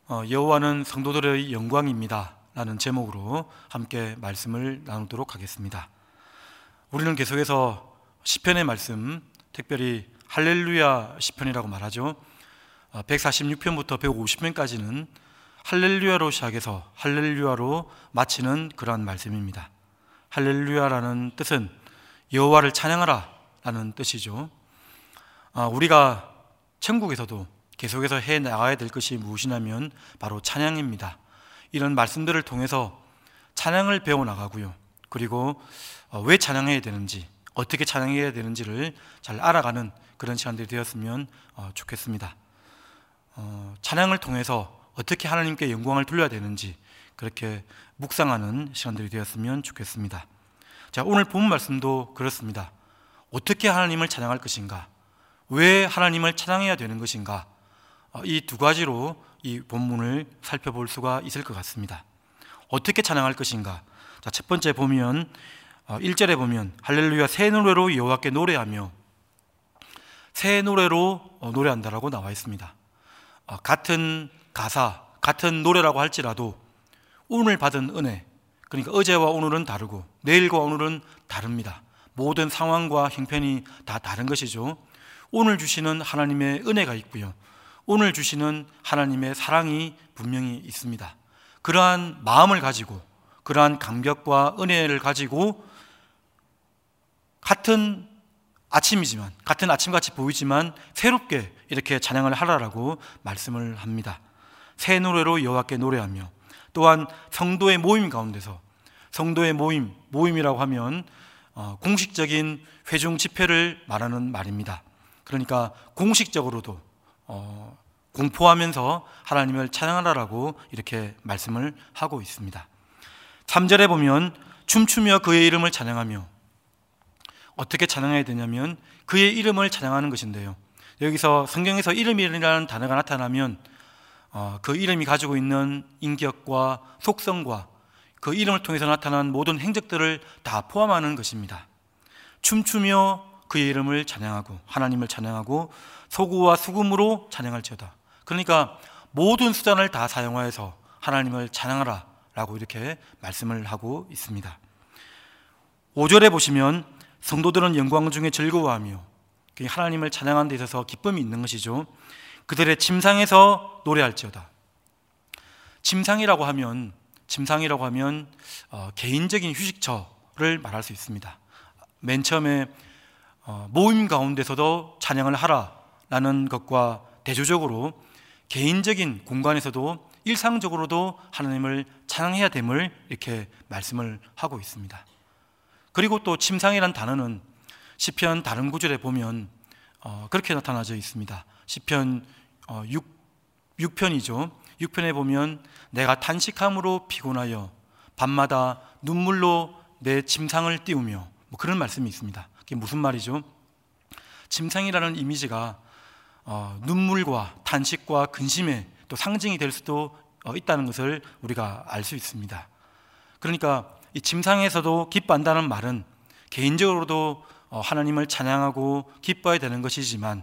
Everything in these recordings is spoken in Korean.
여호와는 성도들의 영광입니다 라는 제목으로 함께 말씀을 나누도록 하겠습니다. 우리는 계속해서 시편의 말씀, 특별히 할렐루야 시편이라고 말하죠. 146편부터 150편까지는 할렐루야로 시작해서 할렐루야로 마치는 그러한 말씀입니다. 할렐루야라는 뜻은 여호와를 찬양하라 라는 뜻이죠. 우리가 천국에서도 계속해서 해 나가야 될 것이 무엇이냐면 바로 찬양입니다. 이런 말씀들을 통해서 찬양을 배워나가고요, 그리고 왜 찬양해야 되는지, 어떻게 찬양해야 되는지를 잘 알아가는 그런 시간들이 되었으면 좋겠습니다. 찬양을 통해서 어떻게 하나님께 영광을 돌려야 되는지 그렇게 묵상하는 시간들이 되었으면 좋겠습니다. 자, 오늘 본 말씀도 그렇습니다. 어떻게 하나님을 찬양할 것인가, 왜 하나님을 찬양해야 되는 것인가, 이 두 가지로 이 본문을 살펴볼 수가 있을 것 같습니다. 어떻게 찬양할 것인가. 자, 첫 번째 보면 1절에 보면 할렐루야 새 노래로 여호와께 노래하며, 새 노래로 노래한다라고 나와 있습니다. 같은 가사, 같은 노래라고 할지라도 오늘 받은 은혜, 그러니까 어제와 오늘은 다르고 내일과 오늘은 다릅니다. 모든 상황과 형편이 다 다른 것이죠. 오늘 주시는 하나님의 은혜가 있고요, 오늘 주시는 하나님의 사랑이 분명히 있습니다. 그러한 마음을 가지고, 그러한 감격과 은혜를 가지고 같은 아침이지만, 같은 아침같이 보이지만 새롭게 이렇게 찬양을 하라라고 말씀을 합니다. 새 노래로 여호와께 노래하며, 또한 성도의 모임 가운데서, 성도의 모임이라고 하면 공식적인 회중 집회를 말하는 말입니다. 그러니까 공식적으로도 공포하면서 하나님을 찬양하라라고 이렇게 말씀을 하고 있습니다. 3절에 보면 춤추며 그의 이름을 찬양하며, 어떻게 찬양해야 되냐면 그의 이름을 찬양하는 것인데요, 여기서 성경에서 이름이라는 단어가 나타나면 그 이름이 가지고 있는 인격과 속성과 그 이름을 통해서 나타난 모든 행적들을 다 포함하는 것입니다. 춤추며 그의 이름을 찬양하고, 하나님을 찬양하고 소구와 수금으로 찬양할지어다. 그러니까 모든 수단을 다 사용하여서 하나님을 찬양하라 라고 이렇게 말씀을 하고 있습니다. 5절에 보시면 성도들은 영광 중에 즐거워하며, 하나님을 찬양하는 데 있어서 기쁨이 있는 것이죠. 그들의 침상에서 노래할지어다. 침상이라고 하면 개인적인 휴식처를 말할 수 있습니다. 맨 처음에 모임 가운데서도 찬양을 하라라는 것과 대조적으로 개인적인 공간에서도 일상적으로도 하나님을 찬양해야 됨을 이렇게 말씀을 하고 있습니다. 그리고 또 침상이라는 단어는 시편 다른 구절에 보면 그렇게 나타나져 있습니다. 시편 6편이죠. 6편에 보면 내가 탄식함으로 피곤하여 밤마다 눈물로 내 침상을 띄우며, 그런 말씀이 있습니다. 그게 무슨 말이죠? 침상이라는 이미지가 눈물과 탄식과 근심의 또 상징이 될 수도 있다는 것을 우리가 알 수 있습니다. 그러니까 이 침상에서도 기뻐한다는 말은 개인적으로도 하나님을 찬양하고 기뻐해야 되는 것이지만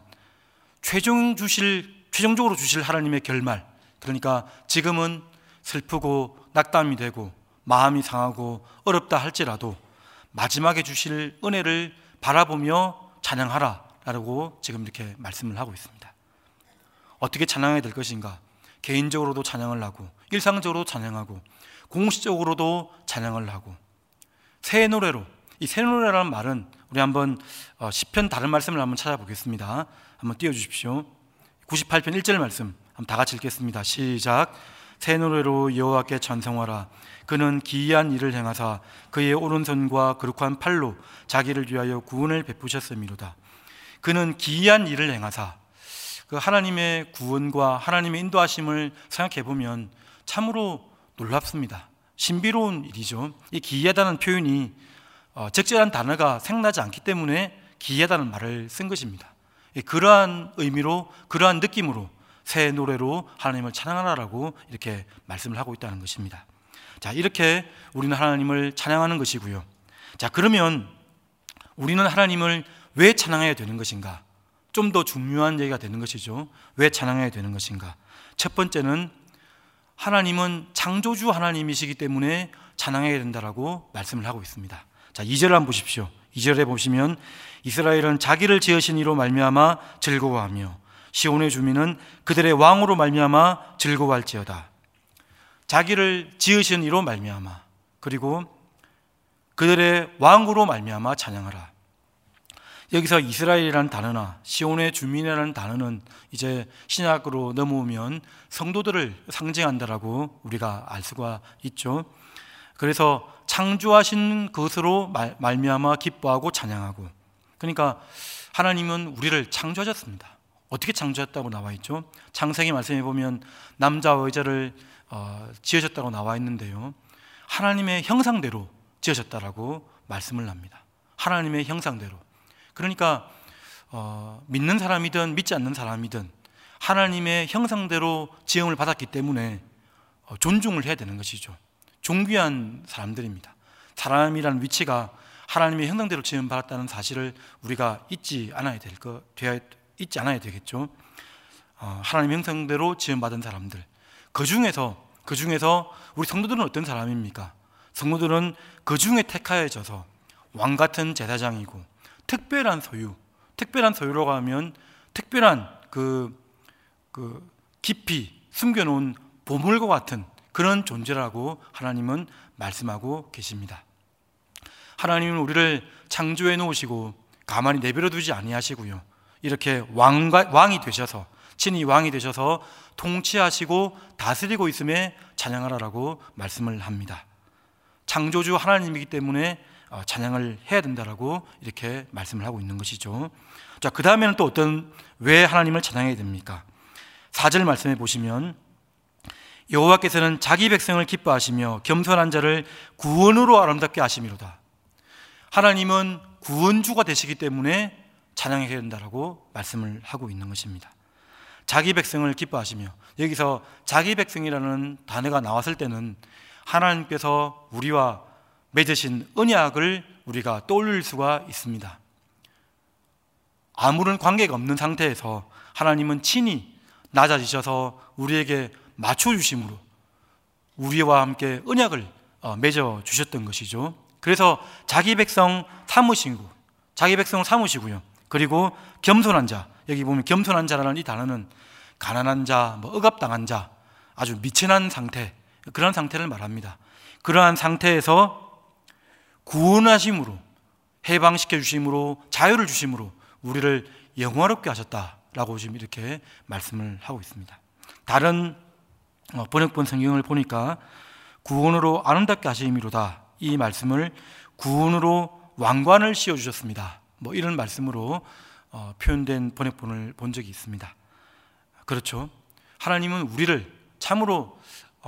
최종적으로 주실 하나님의 결말, 그러니까 지금은 슬프고 낙담이 되고 마음이 상하고 어렵다 할지라도 마지막에 주실 은혜를 바라보며 찬양하라라고 지금 이렇게 말씀을 하고 있습니다. 어떻게 찬양해야 될 것인가? 개인적으로도 찬양을 하고, 일상적으로도 찬양하고, 공식적으로도 찬양을 하고, 새 노래로. 이 새 노래라는 말은 우리 한번 시편 다른 말씀을 한번 찾아보겠습니다. 한번 띄워주십시오. 98편 1절 말씀 한번 다 같이 읽겠습니다. 시작. 새 노래로 여호와께 찬송하라. 그는 기이한 일을 행하사 그의 오른손과 거룩한 팔로 자기를 위하여 구원을 베푸셨음이로다. 그는 기이한 일을 행하사, 그 하나님의 구원과 하나님의 인도하심을 생각해 보면 참으로 놀랍습니다. 신비로운 일이죠. 이 기이하다는 표현이 적절한 단어가 생각나지 않기 때문에 기이하다는 말을 쓴 것입니다. 그러한 의미로, 그러한 느낌으로 새 노래로 하나님을 찬양하라라고 이렇게 말씀을 하고 있다는 것입니다. 자, 이렇게 우리는 하나님을 찬양하는 것이고요. 자, 그러면 우리는 하나님을 왜 찬양해야 되는 것인가? 좀 더 중요한 얘기가 되는 것이죠. 왜 찬양해야 되는 것인가? 첫 번째는 하나님은 창조주 하나님이시기 때문에 찬양해야 된다라고 말씀을 하고 있습니다. 자, 2절을 한번 보십시오. 2절에 보시면 이스라엘은 자기를 지으신 이로 말미암아 즐거워하며 시온의 주민은 그들의 왕으로 말미암아 즐거워할지어다. 자기를 지으신 이로 말미암아, 그리고 그들의 왕으로 말미암아 찬양하라. 여기서 이스라엘이라는 단어나 시온의 주민이라는 단어는 이제 신약으로 넘어오면 성도들을 상징한다라고 우리가 알 수가 있죠. 그래서 창조하신 것으로 말미암아 기뻐하고 찬양하고, 그러니까 하나님은 우리를 창조하셨습니다. 어떻게 창조했다고 나와 있죠? 창세기 말씀에 보면 남자와 여자를 지으셨다고 나와 있는데요, 하나님의 형상대로 지으셨다라고 말씀을 합니다. 하나님의 형상대로. 그러니까 믿는 사람이든 믿지 않는 사람이든 하나님의 형상대로 지음을 받았기 때문에 존중을 해야 되는 것이죠. 존귀한 사람들입니다. 사람이라는 위치가 하나님의 형상대로 지음 받았다는 사실을 우리가 잊지 않아야 되겠죠. 하나님의 형상대로 지음 받은 사람들, 그 중에서 우리 성도들은 어떤 사람입니까? 성도들은 그 중에 택하여져서 왕 같은 제사장이고 특별한 소유라고 하면 특별한 그 깊이 숨겨놓은 보물과 같은 그런 존재라고 하나님은 말씀하고 계십니다. 하나님은 우리를 창조해 놓으시고 가만히 내버려 두지 아니하시고요, 이렇게 왕이 되셔서, 친히 왕이 되셔서 통치하시고 다스리고 있음에 찬양하라라고 말씀을 합니다. 창조주 하나님이기 때문에 찬양을 해야 된다라고 이렇게 말씀을 하고 있는 것이죠. 자, 그 다음에는 또 왜 하나님을 찬양해야 됩니까? 4절 말씀해 보시면 여호와께서는 자기 백성을 기뻐하시며 겸손한 자를 구원으로 아름답게 하심이로다. 하나님은 구원주가 되시기 때문에 찬양해야 된다라고 말씀을 하고 있는 것입니다. 자기 백성을 기뻐하시며, 여기서 자기 백성이라는 단어가 나왔을 때는 하나님께서 우리와 맺으신 언약을 우리가 떠올릴 수가 있습니다. 아무런 관계가 없는 상태에서 하나님은 친히 낮아지셔서 우리에게 맞춰주심으로 우리와 함께 언약을 맺어주셨던 것이죠. 그래서 자기 백성을 삼으시고요. 그리고 겸손한 자, 여기 보면 겸손한 자라는 이 단어는 가난한 자, 억압당한 자, 아주 미천한 상태, 그런 상태를 말합니다. 그러한 상태에서 구원하심으로, 해방시켜 주심으로, 자유를 주심으로 우리를 영화롭게 하셨다라고 지금 이렇게 말씀을 하고 있습니다. 다른 번역본 성경을 보니까 구원으로 아름답게 하심이로다, 이 말씀을 구원으로 왕관을 씌워주셨습니다, 이런 말씀으로 표현된 번역본을 본 적이 있습니다. 그렇죠. 하나님은 우리를 참으로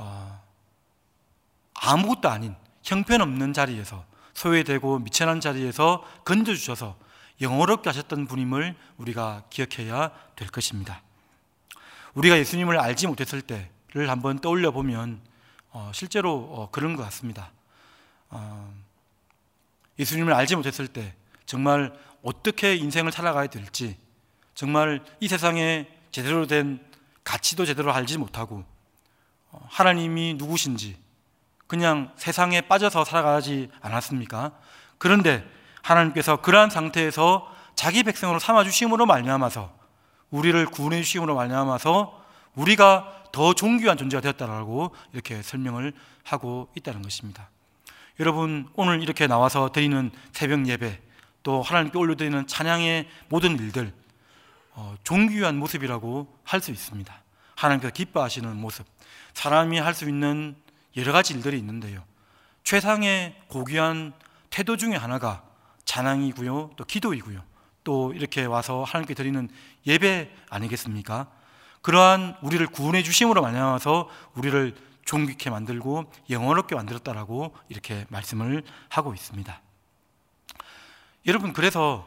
아무것도 아닌 형편없는 자리에서, 소외되고 미천한 자리에서 건져주셔서 영원롭게 하셨던 분임을 우리가 기억해야 될 것입니다. 우리가 예수님을 알지 못했을 때를 한번 떠올려 보면 실제로 그런 것 같습니다. 예수님을 알지 못했을 때 정말 어떻게 인생을 살아가야 될지, 정말 이 세상에 제대로 된 가치도 제대로 알지 못하고 하나님이 누구신지 그냥 세상에 빠져서 살아가지 않았습니까? 그런데 하나님께서 그러한 상태에서 자기 백성으로 삼아주심으로 말미암아서, 우리를 구원해 주심으로 말미암아서 우리가 더 존귀한 존재가 되었다라고 이렇게 설명을 하고 있다는 것입니다. 여러분, 오늘 이렇게 나와서 드리는 새벽 예배, 또 하나님께 올려드리는 찬양의 모든 일들, 존귀한 모습이라고 할 수 있습니다. 하나님께서 기뻐하시는 모습, 사람이 할 수 있는 여러 가지 일들이 있는데요, 최상의 고귀한 태도 중에 하나가 찬양이고요, 또 기도이고요, 또 이렇게 와서 하나님께 드리는 예배 아니겠습니까? 그러한 우리를 구원해 주심으로 말미암아서 우리를 존귀케 만들고 영원롭게 만들었다라고 이렇게 말씀을 하고 있습니다. 여러분, 그래서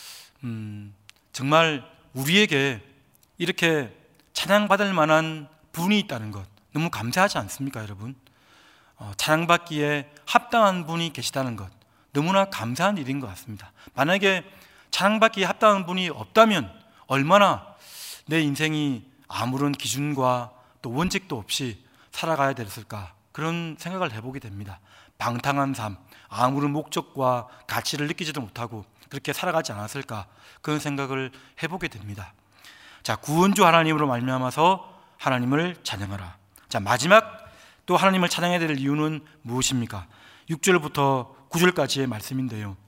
정말 우리에게 이렇게 찬양받을 만한 분이 있다는 것, 너무 감사하지 않습니까, 여러분? 찬양받기에 합당한 분이 계시다는 것, 너무나 감사한 일인 것 같습니다. 만약에 찬양받기에 합당한 분이 없다면 얼마나 내 인생이 아무런 기준과 또 원칙도 없이 살아가야 됐을까, 그런 생각을 해보게 됩니다. 방탕한 삶, 아무런 목적과 가치를 느끼지도 못하고 그렇게 살아가지 않았을까, 그런 생각을 해보게 됩니다. 자, 구원주 하나님으로 말미암아서 하나님을 찬양하라. 자, 마지막 또 하나님을 찬양해야 될 이유는 무엇입니까? 6절부터 9절까지의 말씀인데요,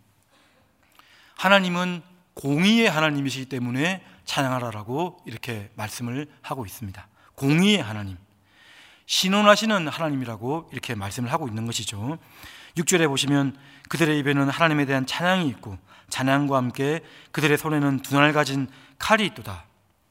하나님은 공의의 하나님이시기 때문에 찬양하라라고 이렇게 말씀을 하고 있습니다. 공의의 하나님, 신원하시는 하나님이라고 이렇게 말씀을 하고 있는 것이죠. 6절에 보시면 그들의 입에는 하나님에 대한 찬양이 있고 찬양과 함께 그들의 손에는 두 날 가진 칼이 있도다.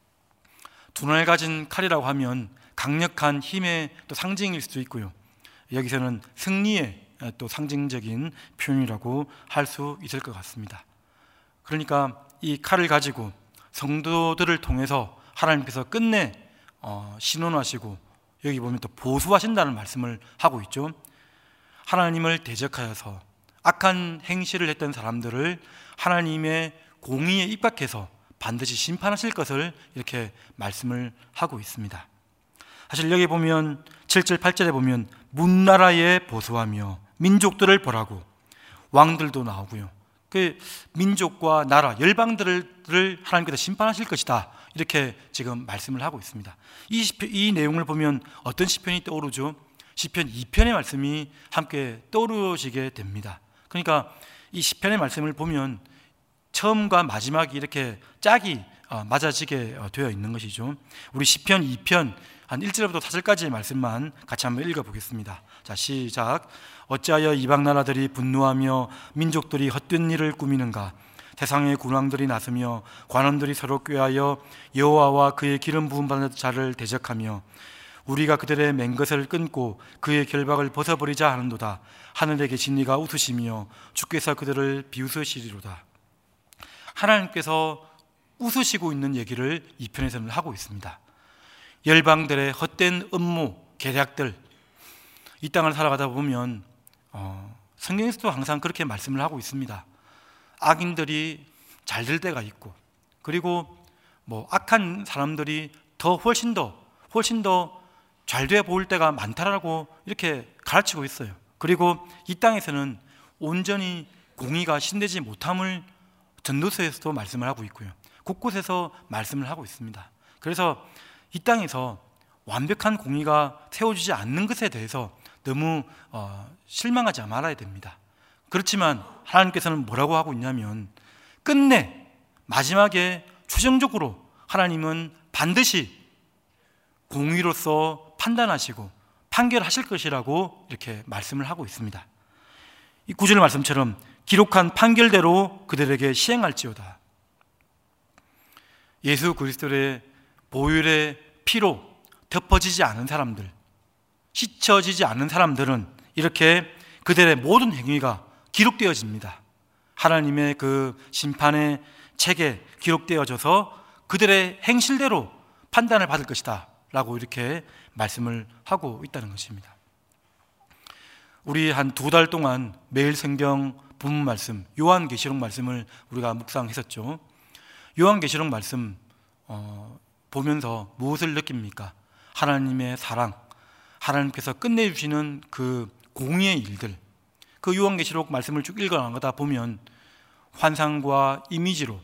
두 날 가진 칼이라고 하면 강력한 힘의 또 상징일 수도 있고요, 여기서는 승리의 또 상징적인 표현이라고 할 수 있을 것 같습니다. 그러니까 이 칼을 가지고 성도들을 통해서 하나님께서 끝내 신원하시고, 여기 보면 또 보수하신다는 말씀을 하고 있죠. 하나님을 대적하여서 악한 행실을 했던 사람들을 하나님의 공의에 입각해서 반드시 심판하실 것을 이렇게 말씀을 하고 있습니다. 사실 여기 보면 7절 8절에 보면 문나라에 보수하며 민족들을 벌하고, 왕들도 나오고요, 그 민족과 나라, 열방들을 하나님께서 심판하실 것이다, 이렇게 지금 말씀을 하고 있습니다. 이 내용을 보면 어떤 시편이 떠오르죠? 시편 2편의 말씀이 함께 떠오르시게 됩니다. 그러니까 이 시편의 말씀을 보면 처음과 마지막이 이렇게 짝이 맞아지게 되어 있는 것이죠. 우리 시편 2편 한 1절부터 4절까지의 말씀만 같이 한번 읽어보겠습니다. 자, 시작. 어찌하여 이방 나라들이 분노하며 민족들이 헛된 일을 꾸미는가? 세상의 군왕들이 나서며 관원들이 서로 꾀하여 여호와와 그의 기름 부음 받는 자를 대적하며 우리가 그들의 맹것을 끊고 그의 결박을 벗어버리자 하는도다. 하늘에 계신 이가 웃으시며 주께서 그들을 비웃으시리로다. 하나님께서 웃으시고 있는 얘기를 이 편에서는 하고 있습니다. 열방들의 헛된 음모, 계략들, 이 땅을 살아가다 보면 성경에서도 항상 그렇게 말씀을 하고 있습니다. 악인들이 잘 될 때가 있고, 그리고 악한 사람들이 훨씬 더 잘 돼 보일 때가 많다라고 이렇게 가르치고 있어요. 그리고 이 땅에서는 온전히 공의가 신되지 못함을 전도서에서도 말씀을 하고 있고요, 곳곳에서 말씀을 하고 있습니다. 그래서 이 땅에서 완벽한 공의가 세워지지 않는 것에 대해서 너무 실망하지 말아야 됩니다. 그렇지만 하나님께서는 뭐라고 하고 있냐면, 끝내 마지막에 최종적으로 하나님은 반드시 공의로서 판단하시고 판결하실 것이라고 이렇게 말씀을 하고 있습니다. 이 9절 말씀처럼 기록한 판결대로 그들에게 시행할지어다. 예수 그리스도의 보혈의 피로 덮어지지 않은 사람들, 씻혀지지 않은 사람들은 이렇게 그들의 모든 행위가 기록되어집니다. 하나님의 그 심판의 책에 기록되어져서 그들의 행실대로 판단을 받을 것이다 라고 이렇게 말씀을 하고 있다는 것입니다. 우리 한 2달 동안 매일 성경 본문 말씀, 요한계시록 말씀을 우리가 묵상했었죠. 요한계시록 말씀 보면서 무엇을 느낍니까? 하나님의 사랑, 하나님께서 끝내주시는 그 공의의 일들, 그 요한계시록 말씀을 쭉 읽어나가다 보면 환상과 이미지로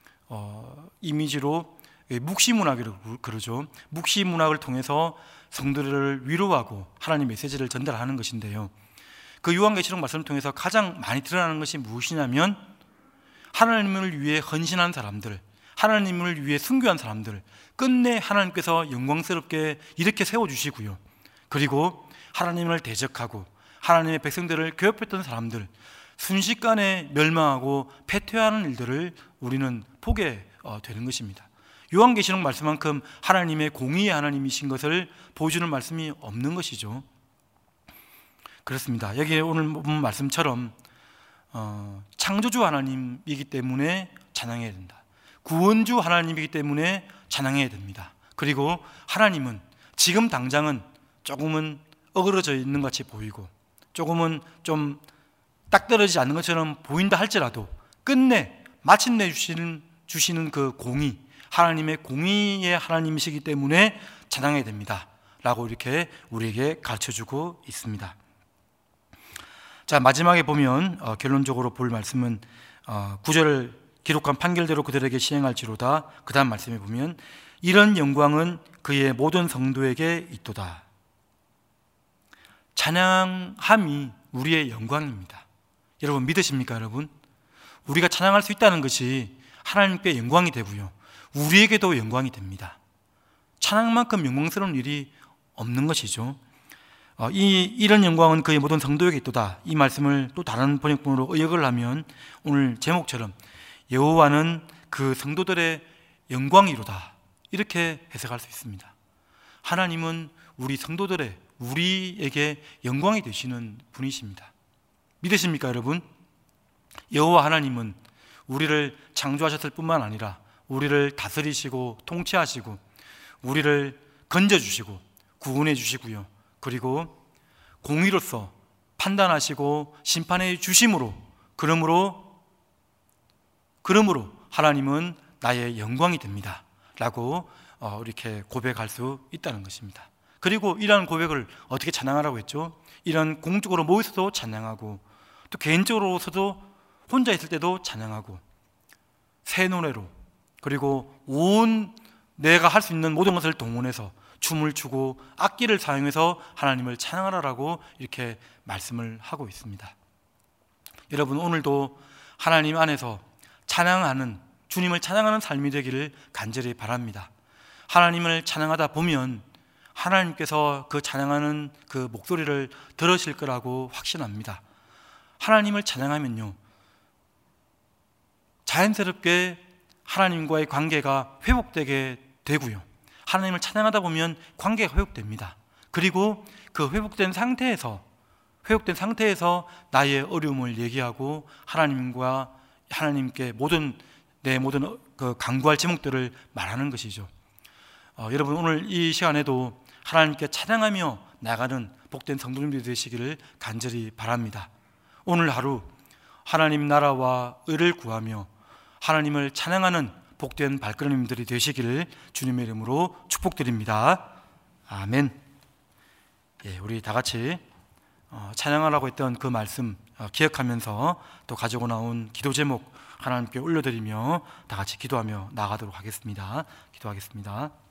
묵시문학이라고 그러죠. 묵시문학을 통해서 성도들을 위로하고 하나님 메시지를 전달하는 것인데요, 그 요한계시록 말씀을 통해서 가장 많이 드러나는 것이 무엇이냐면, 하나님을 위해 헌신한 사람들, 하나님을 위해 순교한 사람들 끝내 하나님께서 영광스럽게 이렇게 세워주시고요, 그리고 하나님을 대적하고 하나님의 백성들을 괴롭혔던 사람들 순식간에 멸망하고 패퇴하는 일들을 우리는 보게 되는 것입니다. 요한계시록 말씀만큼 하나님의 공의의 하나님이신 것을 보여주는 말씀이 없는 것이죠. 그렇습니다. 여기 오늘 본 말씀처럼 창조주 하나님이기 때문에 찬양해야 된다. 구원주 하나님이기 때문에 찬양해야 됩니다. 그리고 하나님은 지금 당장은 조금은 어그러져 있는 것 같이 보이고 조금은 좀 딱 떨어지지 않는 것처럼 보인다 할지라도 끝내 마침내 주시는 그 공의, 하나님의 공의의 하나님이시기 때문에 찬양해야 됩니다 라고 이렇게 우리에게 가르쳐주고 있습니다. 자, 마지막에 보면 결론적으로 볼 말씀은 9절을 기록한 판결대로 그들에게 시행할지로다. 그 다음 말씀에 보면 이런 영광은 그의 모든 성도에게 있도다. 찬양함이 우리의 영광입니다. 여러분 믿으십니까? 여러분, 우리가 찬양할 수 있다는 것이 하나님께 영광이 되고요, 우리에게도 영광이 됩니다. 찬양만큼 영광스러운 일이 없는 것이죠. 이런 영광은 그의 모든 성도에게 있도다. 이 말씀을 또 다른 번역본으로 의역을 하면 오늘 제목처럼 여호와는 그 성도들의 영광이로다, 이렇게 해석할 수 있습니다. 하나님은 우리 성도들의, 우리에게 영광이 되시는 분이십니다. 믿으십니까 여러분? 여호와 하나님은 우리를 창조하셨을 뿐만 아니라 우리를 다스리시고 통치하시고 우리를 건져주시고 구원해 주시고요, 그리고 공의로서 판단하시고 심판해 주심으로, 그러므로 하나님은 나의 영광이 됩니다 라고 이렇게 고백할 수 있다는 것입니다. 그리고 이러한 고백을 어떻게 찬양하라고 했죠? 이런 공적으로 모여서도 찬양하고, 또 개인적으로서도 혼자 있을 때도 찬양하고, 새 노래로, 그리고 온 내가 할 수 있는 모든 것을 동원해서 춤을 추고 악기를 사용해서 하나님을 찬양하라고 이렇게 말씀을 하고 있습니다. 여러분, 오늘도 하나님 안에서 찬양하는, 주님을 찬양하는 삶이 되기를 간절히 바랍니다. 하나님을 찬양하다 보면 하나님께서 그 찬양하는 그 목소리를 들으실 거라고 확신합니다. 하나님을 찬양하면요, 자연스럽게 하나님과의 관계가 회복되게 되고요, 하나님을 찬양하다 보면 관계가 회복됩니다. 그리고 그 회복된 상태에서 나의 어려움을 얘기하고 하나님께 내 모든 그 간구할 제목들을 말하는 것이죠. 여러분, 오늘 이 시간에도 하나님께 찬양하며 나가는 복된 성도님들이 되시기를 간절히 바랍니다. 오늘 하루 하나님 나라와 의를 구하며 하나님을 찬양하는 복된 발걸음들이 되시기를 주님의 이름으로 축복드립니다. 아멘. 우리 다 같이 찬양하라고 했던 그 말씀 기억하면서 또 가지고 나온 기도 제목 하나님께 올려드리며 다 같이 기도하며 나가도록 하겠습니다. 기도하겠습니다.